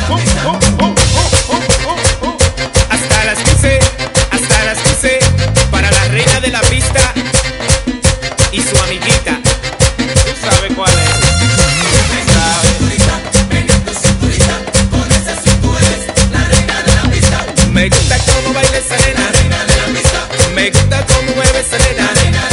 Hasta las 15, para la reina de la pista y su amiguita. Tú sabes cuál es. Me gusta cómo baila esa nena, me gusta cómo mueve esa nena.